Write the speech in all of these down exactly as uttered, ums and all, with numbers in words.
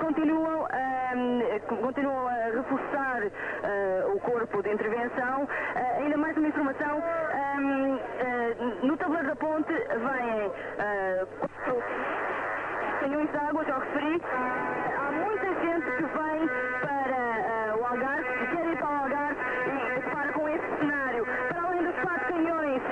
continuam, uh, continuam a reforçar uh, o corpo de intervenção. Uh, ainda mais uma informação, um, uh, no tabuleiro da ponte vêm uh, quatro canhões de água, já referi. Uh, há muita gente que vem para uh, o Algarve, que quer ir para o Algarve e para com esse cenário. Para além dos quatro canhões...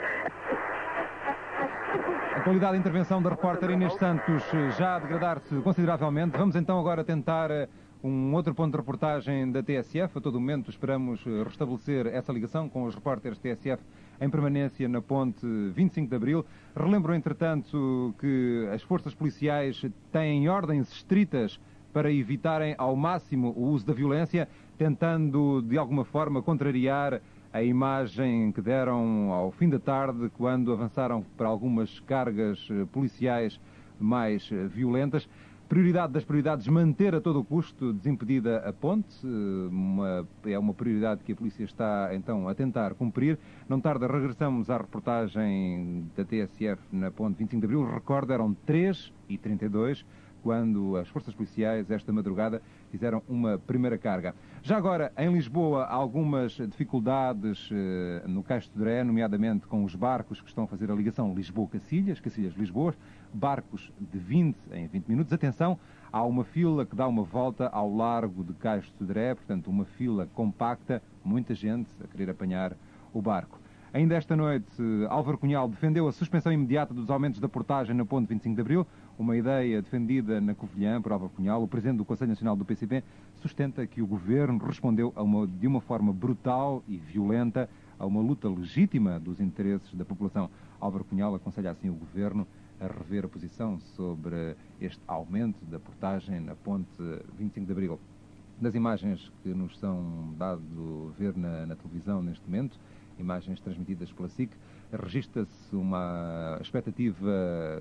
A qualidade de intervenção da repórter Inês Santos já a degradar-se consideravelmente. Vamos então agora tentar um outro ponto de reportagem da T S F. A todo momento esperamos restabelecer essa ligação com os repórteres T S F em permanência na ponte vinte e cinco de Abril. Relembro, entretanto, que as forças policiais têm ordens estritas para evitarem ao máximo o uso da violência, tentando de alguma forma contrariar a imagem que deram ao fim da tarde, quando avançaram para algumas cargas policiais mais violentas. Prioridade das prioridades, manter a todo o custo desimpedida a ponte. Uma, é uma prioridade que a polícia está, então, a tentar cumprir. Não tarda, regressamos à reportagem da T S F na ponte vinte e cinco de Abril. Recordo, eram três e trinta e dois, quando as forças policiais, esta madrugada, fizeram uma primeira carga. Já agora, em Lisboa, há algumas dificuldades eh, no Caixo de Sodré, nomeadamente com os barcos que estão a fazer a ligação Lisboa-Cacilhas, Cacilhas-Lisboa, barcos de vinte em vinte minutos. Atenção, há uma fila que dá uma volta ao largo de Caixo de Sodré, portanto, uma fila compacta, muita gente a querer apanhar o barco. Ainda esta noite, Álvaro Cunhal defendeu a suspensão imediata dos aumentos da portagem na ponte vinte e cinco de Abril, uma ideia defendida na Covilhã por Álvaro Cunhal. O presidente do Conselho Nacional do P C P sustenta que o governo respondeu a uma, de uma forma brutal e violenta a uma luta legítima dos interesses da população. Álvaro Cunhal aconselha assim o governo a rever a posição sobre este aumento da portagem na ponte vinte e cinco de Abril. Das imagens que nos são dado ver na, na televisão neste momento, imagens transmitidas pela S I C, registra-se uma expectativa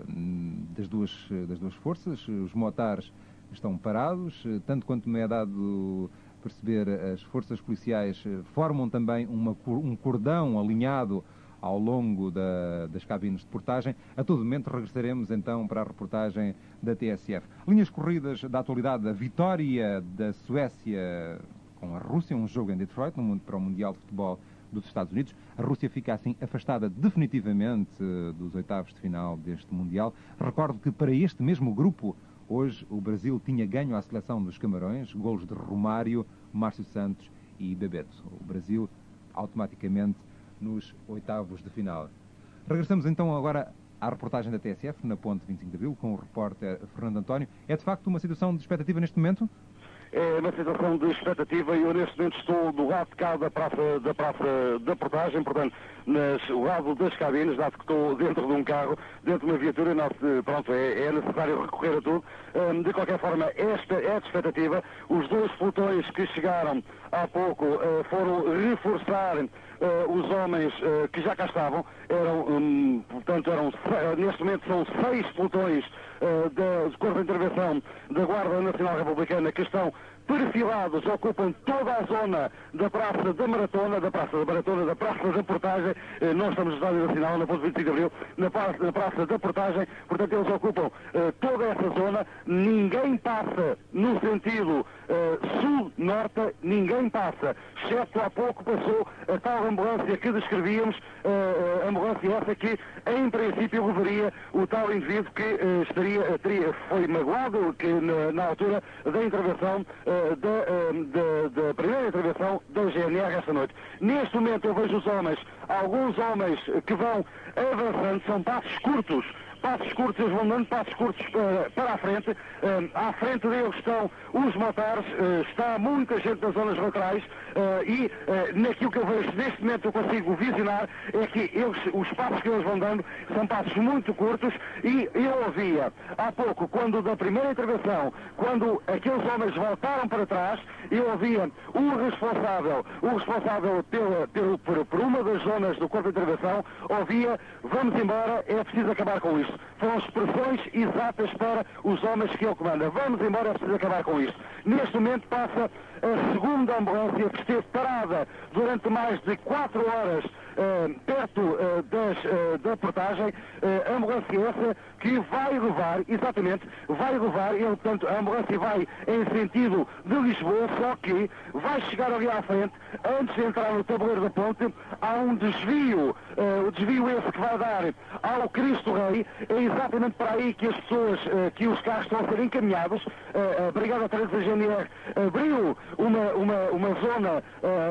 das duas, das duas forças. Os motares estão parados, tanto quanto me é dado perceber, as forças policiais formam também uma, um cordão alinhado ao longo da, das cabines de portagem. A todo momento regressaremos então para a reportagem da T S F. Linhas corridas da atualidade, a vitória da Suécia com a Rússia, um jogo em Detroit, no, para o Mundial de Futebol dos Estados Unidos. A Rússia fica assim afastada definitivamente dos oitavos de final deste Mundial. Recordo que para este mesmo grupo, hoje o Brasil tinha ganho à seleção dos Camarões, golos de Romário, Márcio Santos e Bebeto. O Brasil automaticamente nos oitavos de final. Regressamos então agora à reportagem da T S F na ponte vinte e cinco de Abril com o repórter Fernando António. É de facto uma situação de expectativa neste momento? É uma situação de expectativa e eu neste momento estou do lado de cá da praça da, praça da portagem, portanto, nas, o lado das cabines, dado que estou dentro de um carro, dentro de uma viatura, não, pronto, é, é necessário recorrer a tudo. Um, de qualquer forma, esta é de expectativa. Os dois pelotões que chegaram há pouco uh, foram reforçar uh, os homens uh, que já cá estavam. Eram, um, portanto, eram, neste momento são seis pelotões uh, da, do Corpo de Intervenção da Guarda Nacional Republicana que estão perfilados, ocupam toda a zona da Praça da Maratona, da Praça da Maratona, da Praça da Portagem. Eh, nós estamos no Estádio Nacional, na ponte vinte e cinco de Abril, na praça, na praça da Portagem, portanto eles ocupam eh, toda essa zona. Ninguém passa no sentido eh, sul-norte, ninguém passa, exceto há pouco passou a tal ambulância que descrevíamos, eh, a ambulância essa que em princípio levaria o tal indivíduo que eh, estaria, teria, foi magoado que na, na altura da intervenção eh, Da, da, da primeira intervenção da G N R esta noite. Neste momento eu vejo os homens, alguns homens que vão avançando, são passos curtos, passos curtos, eles vão dando passos curtos para, para a frente. Uh, à frente deles estão os motares, uh, está muita gente nas zonas laterais uh, e uh, naquilo que eu vejo neste momento eu consigo visionar é que eles, os passos que eles vão dando são passos muito curtos e eu ouvia há pouco, quando da primeira intervenção, quando aqueles homens voltaram para trás, eu ouvia o responsável, o responsável pela, pelo, por, por uma das zonas do corpo de intervenção, ouvia: vamos embora, é preciso acabar com isto. Foram expressões exatas para os homens que ele comanda. Vamos embora, é preciso acabar com isto. Neste momento passa a segunda ambulância que esteve parada durante mais de quatro horas perto das, da portagem, a ambulância essa que vai levar, exatamente, vai levar, ele, portanto, a ambulância vai em sentido de Lisboa, só que vai chegar ali à frente, antes de entrar no tabuleiro da ponte, há um desvio, o desvio esse que vai dar ao Cristo Rei, é exatamente para aí que as pessoas, que os carros estão a ser encaminhados. A Brigada de Trânsito da G N R abriu uma, uma, uma zona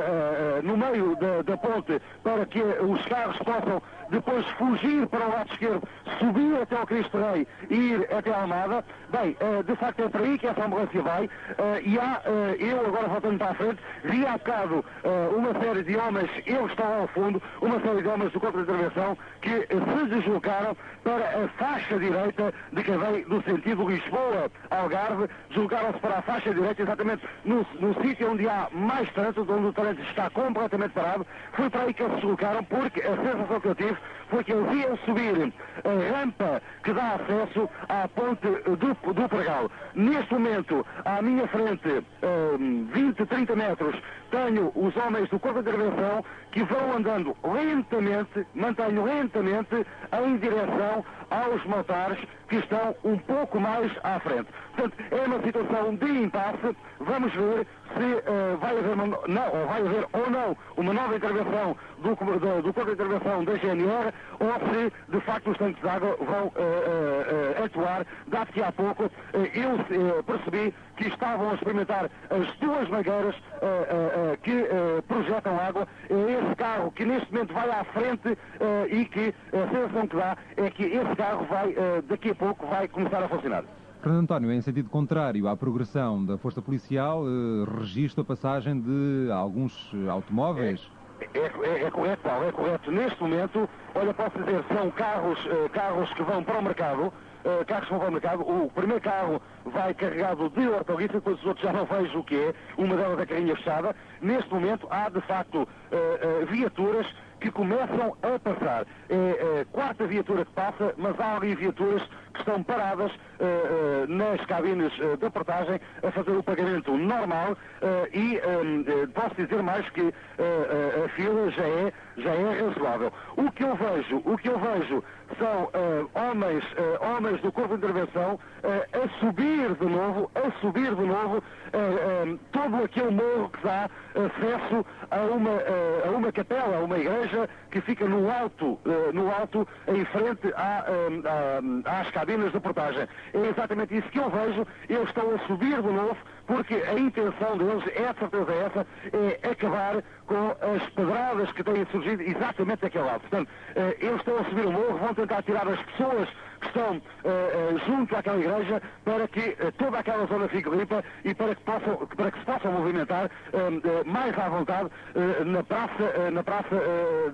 no meio da, da ponte para que os carros possam depois fugir para o lado esquerdo, subir até ao Cristo Rei e ir até a Almada. Bem, de facto é para aí que essa ambulância vai, e há, eu agora voltando para a frente, vi há bocado uma série de homens, eles estão ao fundo, uma série de homens do Corpo de Intervenção que se deslocaram para a faixa direita de quem vem do sentido Lisboa-Algarve, deslocaram-se para a faixa direita exatamente no, no sítio onde há mais trânsito, onde o trânsito está completamente parado. Foi para aí que eles se deslocaram, porque a sensação que eu tive foi que eles iam subir a rampa que dá acesso à ponte do, do Pregal. Neste momento, à minha frente, um, vinte, trinta metros, tenho os homens do Corpo de Intervenção que vão andando lentamente, mantenho lentamente, em direção aos motares que estão um pouco mais à frente. Portanto, é uma situação de impasse. Vamos ver se uh, vai haver, uma, não, ou vai haver ou não uma nova intervenção do, do, do Corpo de Intervenção da G N R, ou se de facto os tanques de água vão uh, uh, uh, atuar, dado que há pouco uh, eu uh, percebi que estavam a experimentar as duas mangueiras uh, uh, uh, que uh, projetam água. É esse carro que neste momento vai à frente uh, e que a sensação que dá é que esse carro vai, uh, daqui a pouco, vai começar a funcionar. Fernando António, em sentido contrário à progressão da Força Policial, eh, registra a passagem de alguns automóveis. É, é, é correto, Paulo, é correto. Neste momento, olha, posso dizer, são carros, uh, carros que vão para o mercado, uh, carros que vão para o mercado. O primeiro carro vai carregado de hortaliça, depois os outros já não vejo o que é, uma delas é a carrinha fechada. Neste momento, há de facto uh, uh, viaturas que começam a passar. É a quarta viatura que passa, mas há ali viaturas que estão paradas uh, uh, nas cabines uh, de portagem a fazer o pagamento normal, uh, e uh, posso dizer mais que uh, uh, a fila já é, já é razoável. O que eu vejo, o que eu vejo são uh, homens, uh, homens do Corpo de Intervenção uh, a subir de novo, a subir de novo uh, uh, todo aquele morro que dá acesso a uma, uh, a uma capela, a uma igreja que fica no alto, uh, no alto em frente à, uh, à, às cabines de portagem. É exatamente isso que eu vejo. Eles estão a subir de novo porque a intenção deles é, de certeza essa, é acabar com as pedradas que têm surgido exatamente daquele lado. Portanto, uh, eles estão a subir o morro, vão tentar tirar as pessoas que estão uh, uh, junto àquela igreja para que uh, toda aquela zona fique limpa e para que, possam, para que se possam movimentar uh, uh, mais à vontade uh, na praça, uh, na praça uh,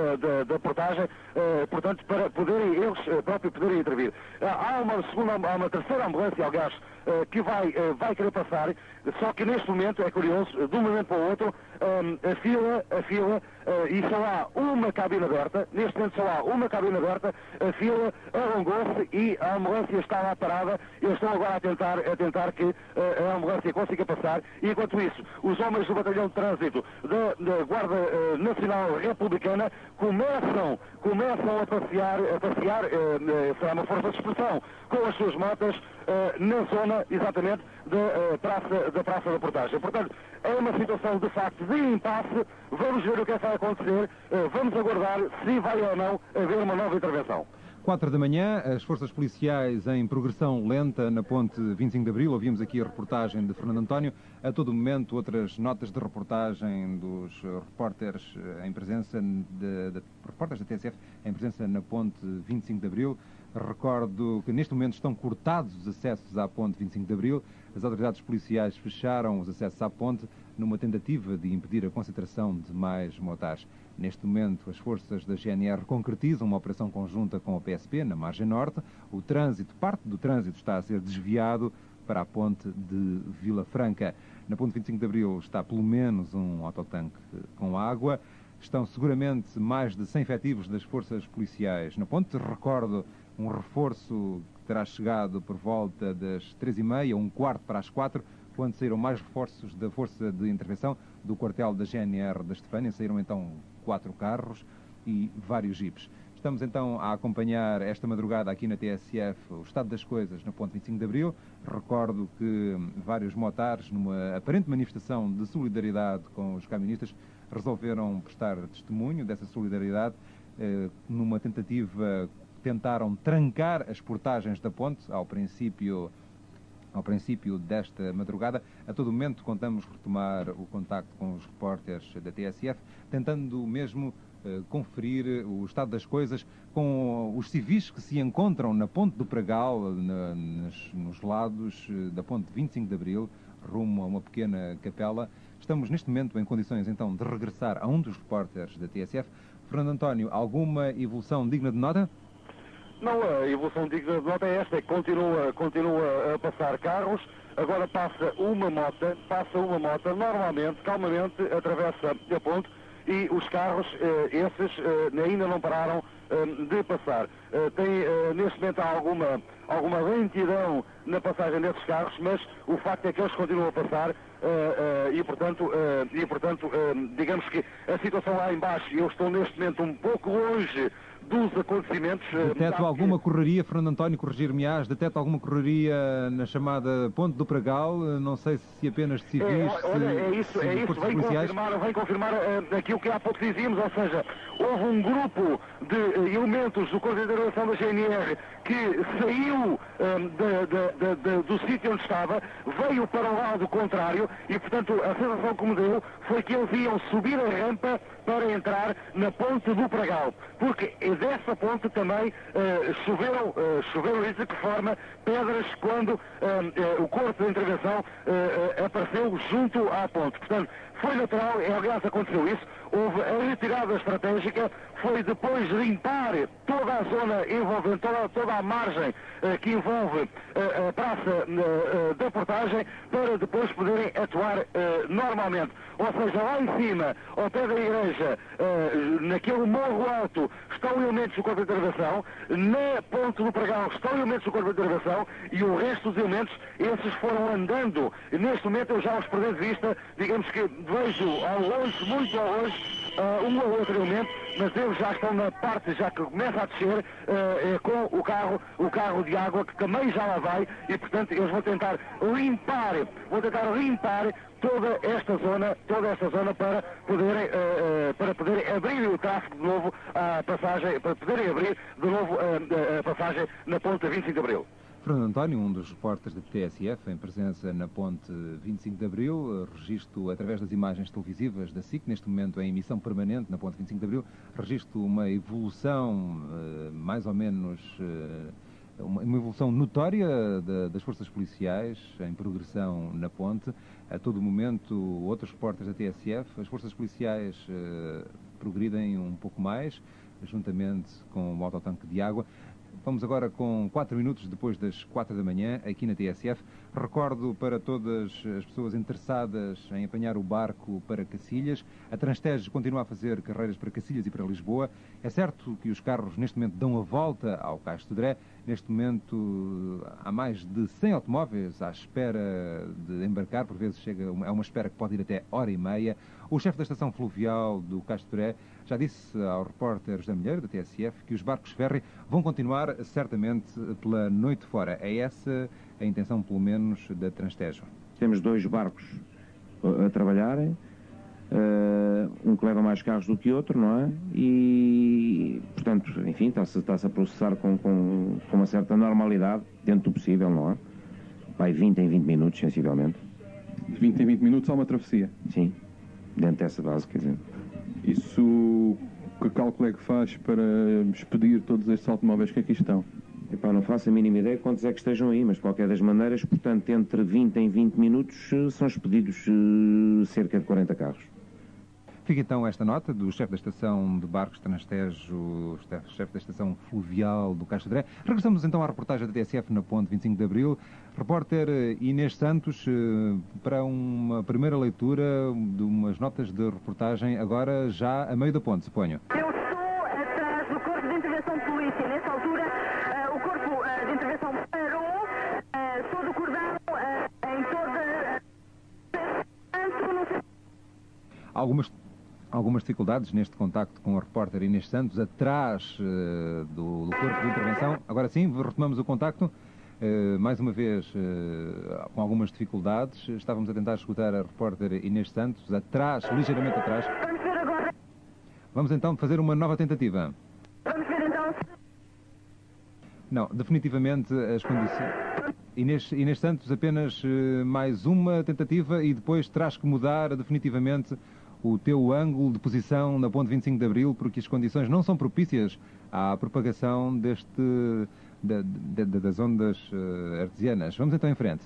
da portagem, uh, portanto, para poderem eles uh, próprios poderem intervir. Uh, há uma segunda, há uma terceira ambulância, aliás, uh, que vai, uh, vai querer passar, só que neste momento, é curioso, de um momento para o outro, um, a fila, a fila, uh, e só há uma cabine aberta, neste momento só há uma cabine aberta, a fila alongou-se e a ambulância está lá parada. Eles estão agora a tentar, a tentar que uh, a ambulância consiga passar, e enquanto isso, os homens do Batalhão de Trânsito da, da Guarda uh, Nacional Republicana começam, começam a passear, a passear, uh, uh, será uma força de expressão, com as suas motas uh, na zona, exatamente, da, uh, praça, da Praça da Portagem. Portanto, é uma situação de facto de impasse. Vamos ver o que é que vai acontecer, uh, vamos aguardar se vai ou não haver uma nova intervenção. Quatro da manhã, as forças policiais em progressão lenta na ponte vinte e cinco de Abril. Ouvimos aqui a reportagem de Fernando António. A todo momento, outras notas de reportagem dos repórteres em presença, de, de repórteres da T S F em presença na ponte vinte e cinco de Abril. Recordo que neste momento estão cortados os acessos à ponte vinte e cinco de Abril. As autoridades policiais fecharam os acessos à ponte numa tentativa de impedir a concentração de mais motares. Neste momento, as forças da G N R concretizam uma operação conjunta com a P S P na margem norte. O trânsito, parte do trânsito está a ser desviado para a ponte de Vila Franca. Na ponte vinte e cinco de Abril está pelo menos um autotanque com água. Estão seguramente mais de cem efetivos das forças policiais na ponte. Recordo um reforço que terá chegado por volta das três e meia, um quarto para as quatro, quando saíram mais reforços da Força de Intervenção do quartel da G N R da Estefânia. Saíram então quatro carros. e vários jipes. Estamos então a acompanhar esta madrugada aqui na T S F o estado das coisas na ponte vinte e cinco de Abril. Recordo que vários motares, numa aparente manifestação de solidariedade com os camionistas, resolveram prestar testemunho dessa solidariedade. Numa tentativa, tentaram trancar as portagens da ponte ao princípio, ao princípio desta madrugada. A todo momento contamos retomar o contacto com os repórteres da T S F, tentando mesmo conferir o estado das coisas com os civis que se encontram na ponte do Pragal, na, nos, nos lados da ponte vinte e cinco de Abril, rumo a uma pequena capela. Estamos neste momento em condições então de regressar a um dos repórteres da T S F. Fernando António, alguma evolução digna de nota? Não, a evolução digna de nota é esta, é que continua, continua a passar carros, agora passa uma moto, passa uma moto, normalmente, calmamente, atravessa a ponte, e os carros, esses, ainda não pararam de passar. Tem, neste momento, há alguma, alguma lentidão na passagem desses carros, mas o facto é que eles continuam a passar e, portanto, e, portanto digamos que a situação lá em baixo, eu estou neste momento um pouco longe dos acontecimentos. Detecto alguma correria, Fernando António, corrigir-me-ás, detecto alguma correria na chamada Ponte do Pragal, não sei se apenas de civis, é, olha, se, é isso, se é isso, vem confirmar, vem confirmar uh, aquilo que há pouco dizíamos, ou seja, houve um grupo de uh, elementos do Corpo de Intervenção da G N R que saiu um, de, de, de, de, do sítio onde estava, veio para o lado contrário e, portanto, a sensação que me deu foi que eles iam subir a rampa para entrar na Ponte do Pragal, porque dessa ponte também uh, choveram, uh, choveram de que forma pedras quando uh, uh, o Corpo de Intervenção uh, uh, apareceu junto à ponte. Portanto, foi natural, é, aliás aconteceu isso, houve a retirada estratégica, foi depois limpar toda a zona envolvente, toda, toda a margem uh, que envolve uh, a praça uh, uh, da portagem, para depois poderem atuar uh, normalmente. Ou seja, lá em cima, ao pé da igreja, uh, naquele morro alto, estão elementos do Corpo de Intervenção, na ponte do Pragal estão elementos do Corpo de Intervenção e o resto dos elementos, esses foram andando. Neste momento eu já os perdi de vista, digamos que vejo ao longe, muito ao longe, uh, um ou outro elemento, mas eles já estão na parte, já que começa a descer, uh, com o carro, o carro de água, que também já lá vai, e portanto eles vão tentar limpar, vão tentar limpar toda esta zona, toda esta zona para poderem, uh, uh, para poderem abrir o tráfego de novo à passagem, para poderem abrir de novo uh, a passagem na ponte vinte e cinco de Abril. Fernando António, um dos repórteres da T S F, em presença na ponte vinte e cinco de Abril, registro através das imagens televisivas da S I C, neste momento em emissão permanente na ponte vinte e cinco de Abril, registro uma evolução uh, mais ou menos... Uh, Uma, uma evolução notória de, das forças policiais em progressão na ponte. A todo momento, outros repórteres da T S F, as forças policiais eh, progridem um pouco mais, juntamente com o autotanque de água. Vamos agora com quatro minutos depois das quatro da manhã, aqui na T S F. Recordo para todas as pessoas interessadas em apanhar o barco para Cacilhas, a Transtejo continua a fazer carreiras para Cacilhas e para Lisboa. É certo que os carros neste momento dão a volta ao Cais de Sodré. Neste momento há mais de cem automóveis à espera de embarcar, por vezes chega, é uma espera que pode ir até hora e meia. O chefe da estação fluvial do Cais de Sodré já disse ao repórter José Milheiro, da T S F, que os barcos ferry vão continuar certamente pela noite fora. É essa a intenção, pelo menos, da Transtejo. Temos dois barcos a trabalharem, uh, um que leva mais carros do que outro, não é? E, portanto, enfim, está-se está-se a processar com, com, com uma certa normalidade, dentro do possível, não é? Vai vinte em vinte minutos, sensivelmente. De vinte em vinte minutos há uma travessia? Sim, dentro dessa base, quer dizer. Isso, que cálculo é que faz para expedir todos estes automóveis que aqui estão? Epá, não faço a mínima ideia quantos é que estejam aí, mas de qualquer das maneiras, portanto, entre vinte em vinte minutos são expedidos uh, cerca de quarenta carros. Fica então esta nota do chefe da estação de barcos Transtejo, chefe da estação fluvial do Cais de Sodré. Regressamos então à reportagem da T S F na ponte vinte e cinco de Abril. Repórter Inês Santos, para uma primeira leitura de umas notas de reportagem, agora já a meio da ponte, suponho. Eu estou atrás do Corpo de Intervenção de Polícia. Nessa altura, uh, o Corpo uh, de Intervenção parou, uh, todo o cordão uh, em toda... Uh, Algumas... algumas dificuldades neste contacto com a repórter Inês Santos, atrás uh, do, do corpo de intervenção. Agora sim, retomamos o contacto. Uh, mais uma vez, uh, com algumas dificuldades. Estávamos a tentar escutar a repórter Inês Santos, atrás, ligeiramente atrás. Vamos ver agora. Vamos então fazer uma nova tentativa. Vamos ver então. Não, definitivamente as condições... Inês, Inês Santos, apenas uh, mais uma tentativa e depois terás que mudar definitivamente o teu ângulo de posição na ponte vinte e cinco de Abril, porque as condições não são propícias à propagação deste, da, da, das ondas uh, artesianas. Vamos então em frente.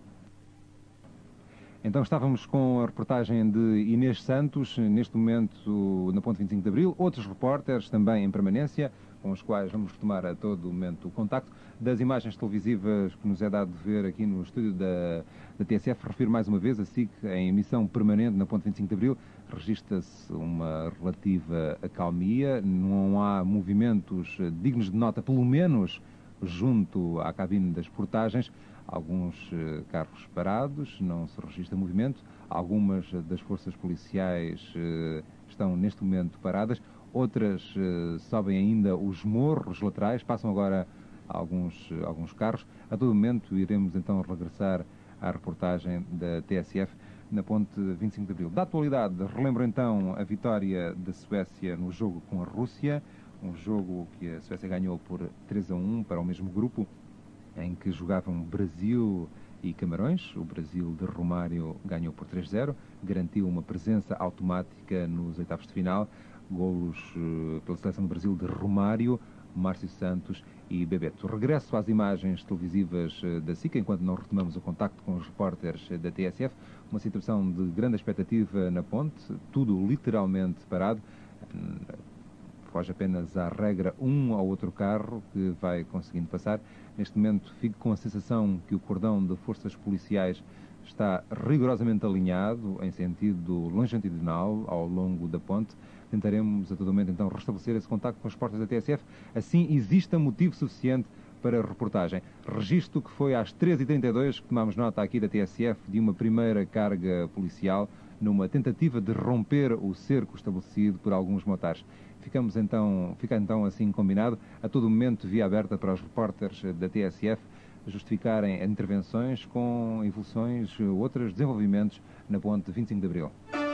Então estávamos com a reportagem de Inês Santos, neste momento na ponte vinte e cinco de Abril, outros repórteres também em permanência, com os quais vamos retomar a todo momento o contacto. Das imagens televisivas que nos é dado de ver aqui no estúdio da, da T S F, refiro mais uma vez a S I C em emissão permanente na ponte vinte e cinco de Abril, registra-se uma relativa acalmia, não há movimentos dignos de nota, pelo menos junto à cabine das portagens. Alguns uh, carros parados, não se registra movimento. Algumas das forças policiais uh, estão neste momento paradas. Outras uh, sobem ainda os morros laterais. Passam agora alguns, uh, alguns carros. A todo momento iremos então regressar à reportagem da T S F na ponte vinte e cinco de Abril. Da atualidade, relembro então a vitória da Suécia no jogo com a Rússia. Um jogo que a Suécia ganhou por três a um para o mesmo grupo, em que jogavam Brasil e Camarões. O Brasil de Romário ganhou por três a zero, garantiu uma presença automática nos oitavos de final. Golos uh, pela seleção do Brasil de Romário, Márcio Santos e Bebeto. Regresso às imagens televisivas uh, da S I C, enquanto não retomamos o contacto com os repórteres uh, da T S F. Uma situação de grande expectativa na ponte, tudo literalmente parado. Uh, Foge apenas à regra um ou outro carro que vai conseguindo passar. Neste momento fico com a sensação que o cordão de forças policiais está rigorosamente alinhado em sentido longitudinal ao longo da ponte. Tentaremos a todo momento então restabelecer esse contacto com os repórteres da T S F. Assim exista motivo suficiente para a reportagem. Registro que foi às treze e trinta e dois que tomámos nota aqui da T S F de uma primeira carga policial numa tentativa de romper o cerco estabelecido por alguns motares. Ficamos então, fica então assim combinado, a todo momento via aberta para os repórteres da T S F justificarem intervenções com evoluções, outros desenvolvimentos na ponte vinte e cinco de Abril.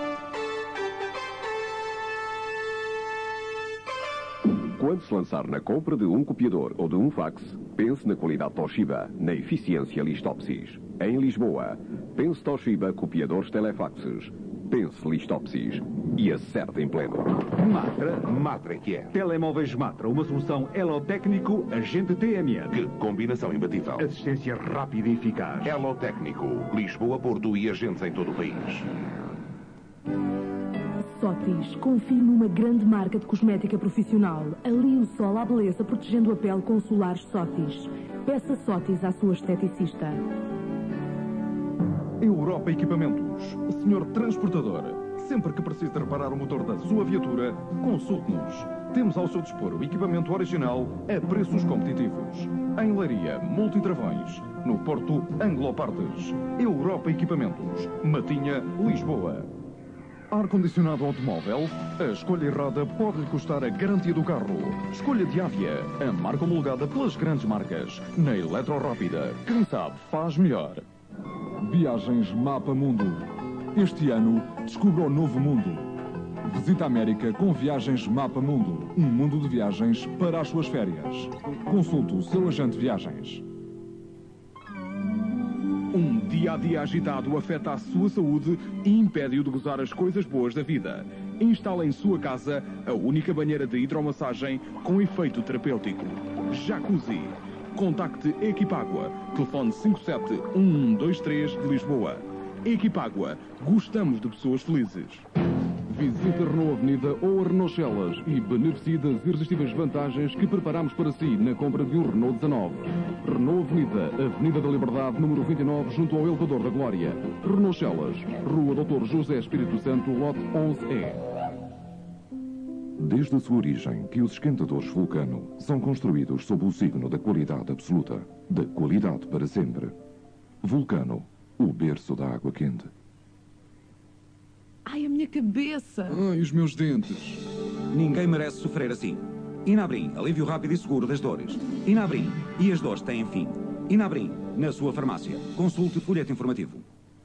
Quando se lançar na compra de um copiador ou de um fax, pense na qualidade Toshiba, na eficiência Listopsis. Em Lisboa, pense Toshiba Copiadores Telefaxes. Pense Listopsis e acerte em pleno. Matra, Matra que é. Telemóveis Matra, uma solução Elotécnico Agente T M N. Que combinação imbatível. Assistência rápida e eficaz. Elotécnico, Lisboa, Porto e agentes em todo o país. Sotis, confie numa grande marca de cosmética profissional. Alie o sol à beleza, protegendo a pele com solares Sotis. Peça Sotis à sua esteticista. Europa Equipamentos. Senhor Transportador, sempre que precise reparar o motor da sua viatura, consulte-nos. Temos ao seu dispor o equipamento original a preços competitivos. Em Leiria, Multitravões. No Porto, Anglo-Partes. Europa Equipamentos. Matinha, Lisboa. Ar-condicionado automóvel? A escolha errada pode lhe custar a garantia do carro. Escolha de Avia, a marca homologada pelas grandes marcas. Na Eletrorápida, quem sabe faz melhor. Viagens Mapa Mundo. Este ano, descubra o novo mundo. Visita a América com Viagens Mapa Mundo. Um mundo de viagens para as suas férias. Consulte o seu agente de viagens. Um dia a dia agitado afeta a sua saúde e impede-o de gozar as coisas boas da vida. Instale em sua casa a única banheira de hidromassagem com efeito terapêutico. Jacuzzi. Contacte Equipagua. Telefone cinco sete um um dois três de Lisboa. Equipagua. Gostamos de pessoas felizes. Visite a Renault Avenida ou a Renault Celas e beneficie das irresistíveis vantagens que preparamos para si na compra de um Renault dezanove. Renault Avenida, Avenida da Liberdade, número vinte e nove, junto ao Elevador da Glória. Renault Celas, Rua doutor José Espírito Santo, lote onze E. Desde a sua origem que os esquentadores Vulcano são construídos sob o signo da qualidade absoluta, da qualidade para sempre. Vulcano, o berço da água quente. Ai, a minha minha cabeça. Ai, os meus dentes. Ninguém merece sofrer assim. Inabrim, alívio rápido e seguro das dores. Inabrim, e as dores têm fim. Inabrim, na sua farmácia. Consulte o folheto informativo.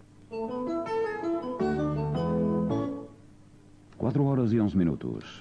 quatro horas e onze minutos.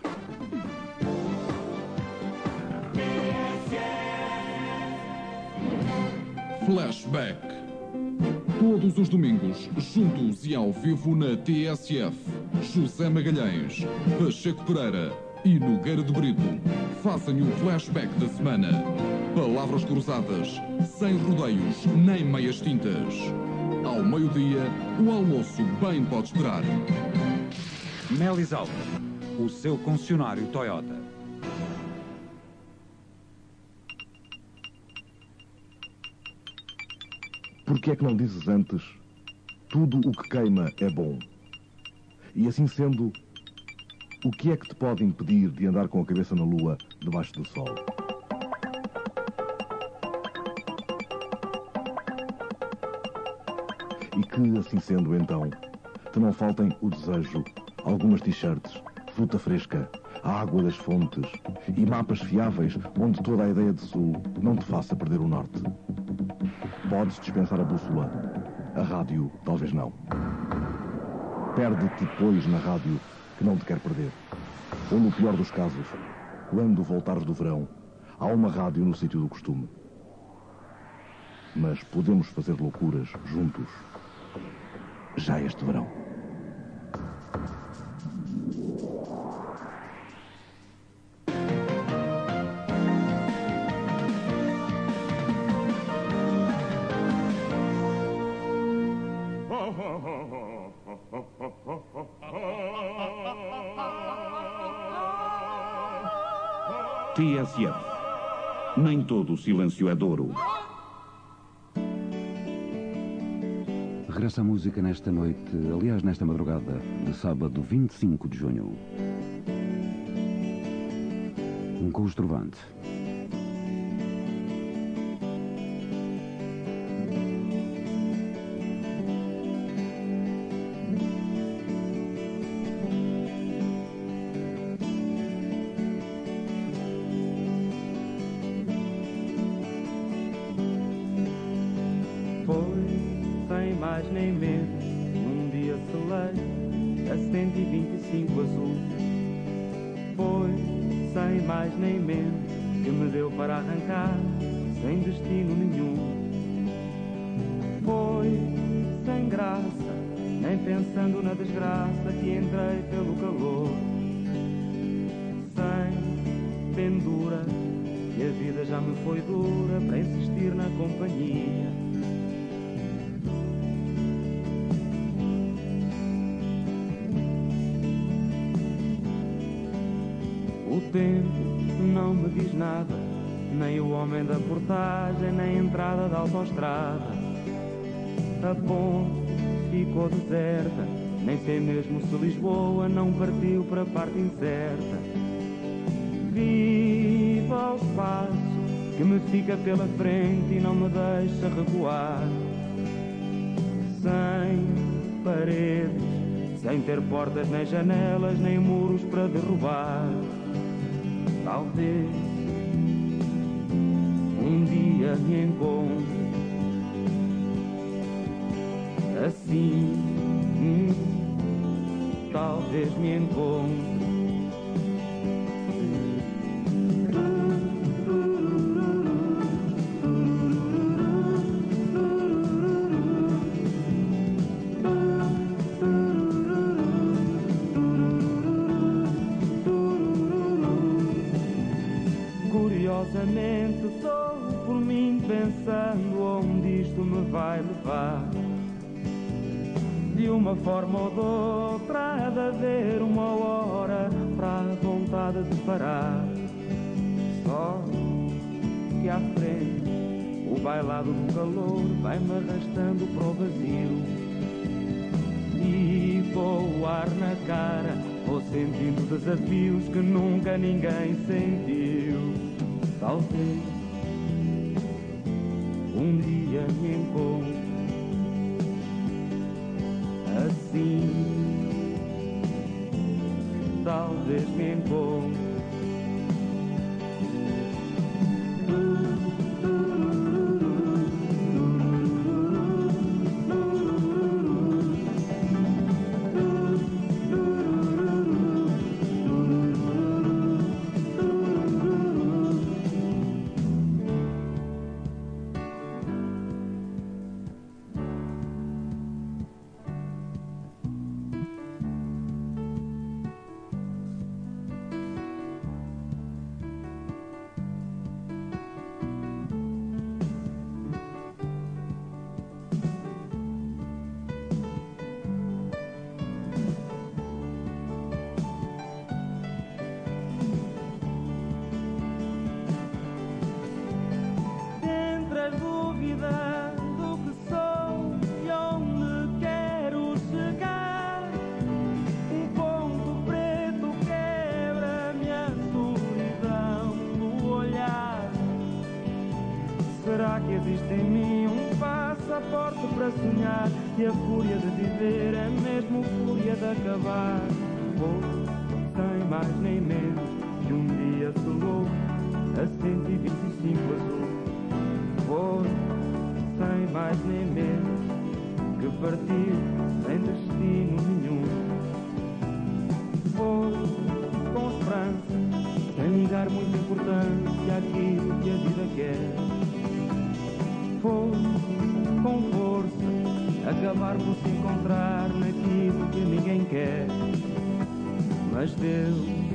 Flashback. Todos os domingos, juntos e ao vivo na T S F. José Magalhães, Pacheco Pereira e Nogueira de Brito fazem o flashback da semana. Palavras cruzadas, sem rodeios nem meias tintas. Ao meio-dia, o almoço bem pode esperar. Melis Auto, o seu concessionário Toyota. Por que é que não dizes antes, tudo o que queima é bom? E assim sendo, o que é que te pode impedir de andar com a cabeça na lua debaixo do sol? E que, assim sendo então, te não faltem o desejo, algumas t-shirts, fruta fresca, a água das fontes e mapas fiáveis onde toda a ideia de sul não te faça perder o norte. Podes dispensar a bússola, a rádio talvez não. Perde-te, pois, na rádio que não te quer perder. Ou, no pior dos casos, quando voltares do verão, há uma rádio no sítio do costume. Mas podemos fazer loucuras juntos, já este verão. T S F. Nem todo o silêncio é douro. Regressa a música nesta noite, aliás, nesta madrugada de sábado vinte e cinco de junho. Um Cous Trovante. mais nem menos, num dia celeiro, a cento e vinte e cinco azul. Foi, sem mais nem menos, que me deu para arrancar, sem destino nenhum. Foi, sem graça, nem pensando na desgraça, que entrei pelo calor. Sem pendura, que a vida já me foi dura para insistir na companhia. O tempo não me diz nada, nem o homem da portagem, nem a entrada da autoestrada. A ponte ficou deserta, nem sei mesmo se Lisboa não partiu para a parte incerta. Viva o espaço que me fica pela frente e não me deixa recuar. Sem paredes, sem ter portas nem janelas, nem muros para derrubar. Talvez um dia me encontre assim, hum, talvez me encontre. Curiosamente estou por mim pensando onde isto me vai levar. De uma forma ou de outra há de haver uma hora para a vontade de parar. Só que à frente o bailado do calor vai-me arrastando para o vazio. E vou o ar na cara, vou sentindo desafios que nunca ninguém sentiu. Talvez um dia me encontre assim, talvez me encontre. Será que existe em mim um passaporte para sonhar? E a fúria de viver é mesmo fúria de acabar. Vou, sem mais nem menos, que um dia soou a cento e vinte e cinco azul. Vou, sem mais nem menos, que partir sem destino nenhum. Vou, com esperança, sem ligar muita importância àquilo que a vida quer. Vou, com força, acabar por se encontrar naquilo que ninguém quer. Mas Deus